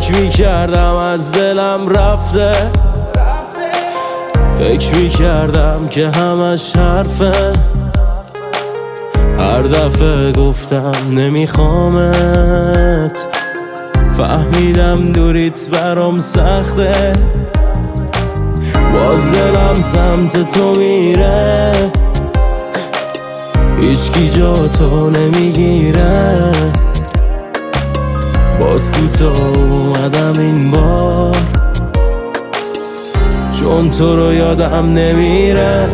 فکر میکردم از دلم رفته، فکر میکردم که همش حرفه. هر دفعه گفتم نمیخوامت، فهمیدم دوریت برام سخته. باز دلم سمت تو میره، هیچکی جا تو نمیگیره. باز کوتاه اومدم این بار، چون تو رو یادم نمیره.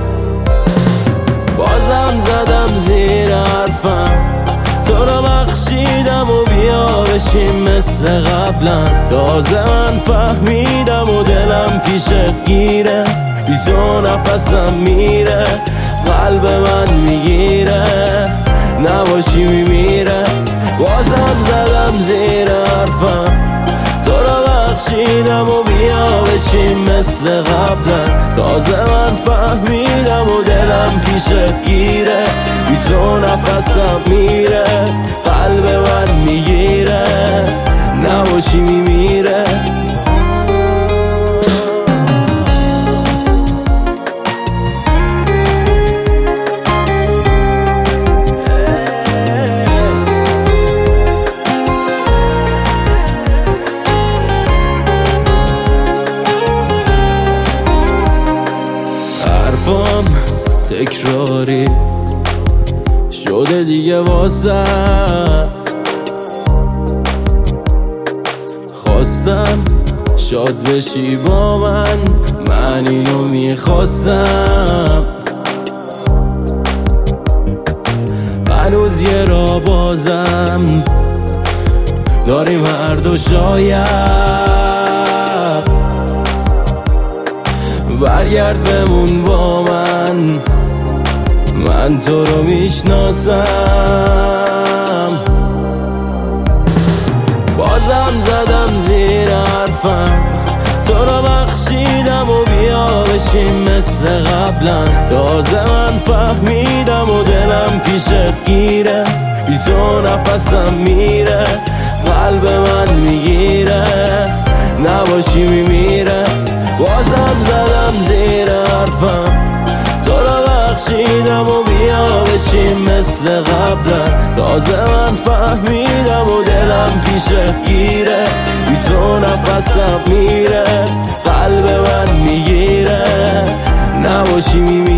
بازم زدم زیر حرفم، تو رو بخشیدم و بیا بشیم مثل قبلا. تازه من فهمیدم و دلم پیشت گیره، بی تو نفسم میره، قلب من میگیره، نباشی میمیره. بازم زدم زیر حرفم، تو رو بخشیدم و بیا بشیم مثل قبلا. تازه من فهمیدم و دلم پیشت گیره، بی تو نفسم میره، قلب من میگیره، نباشی میمیره. تکراری شده دیگه واسط، خواستم شاد بشی با من اینو میخواستم. هنوز یه را بازم داریم هر دو، شاید برگرد بمون با من تو رو میشناسم. بازم زدم زیر حرفم، تو رو بخشیدم و بیا بشیم مثل قبلا. تازه من فهمیدم و دلم پیشت گیره، بی تو نفسم میره، قلب من میگیره، نباشی میمیره. بازم زدم زیر حرفم، تو رو بخشیدم و بیا بشیم مثل قبلا. تازه من فهمیدم و دلم پیشت گیره، بی تو نفسم میره، قلب من میگیره، نباشی میمیره.